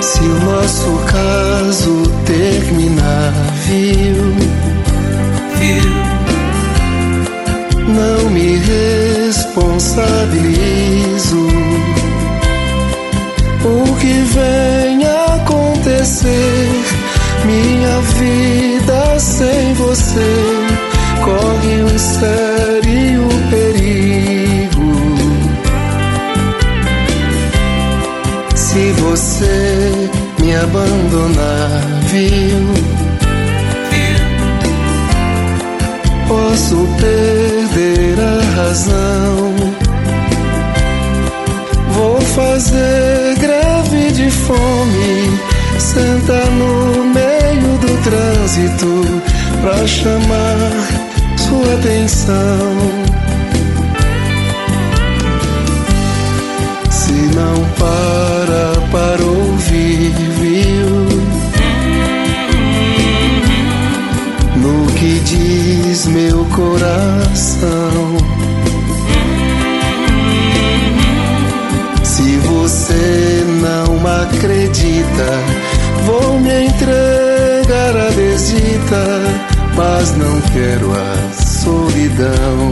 Se o nosso caso terminar, não me responsabilizo. O que vem acontecer, minha vida sem você corre um sério perigo. Se você me abandonar, posso perder a razão. Vou fazer greve de fome, sentar no meio do trânsito pra chamar sua atenção. Se não para ouvir, no que diz meu coração. Se você não acredita, vou me entregar à desdita, mas não quero a solidão.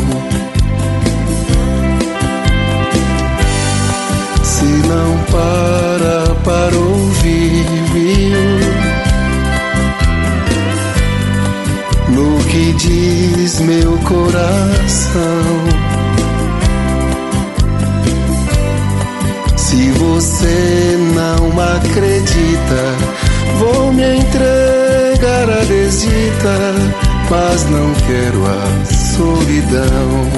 Se não para ouvir, no que diz meu coração. Se você não acredita, vou me entregar à desdita, mas não quero a solidão.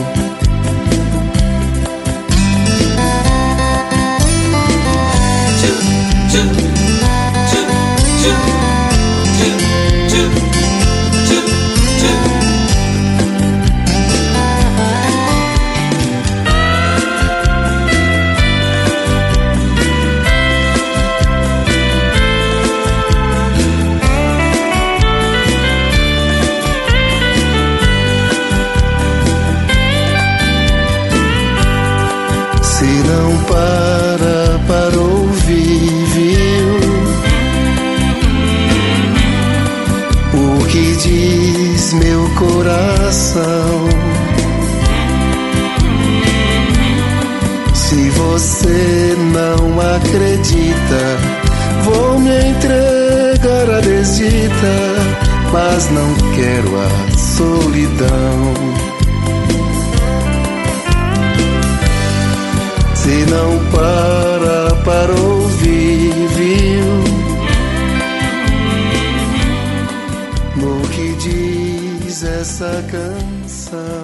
Se não para ouvir, o que diz meu coração. Se você não acredita, vou me entregar à desdita, mas não quero a solidão. Se não para ouvir, no que diz essa canção.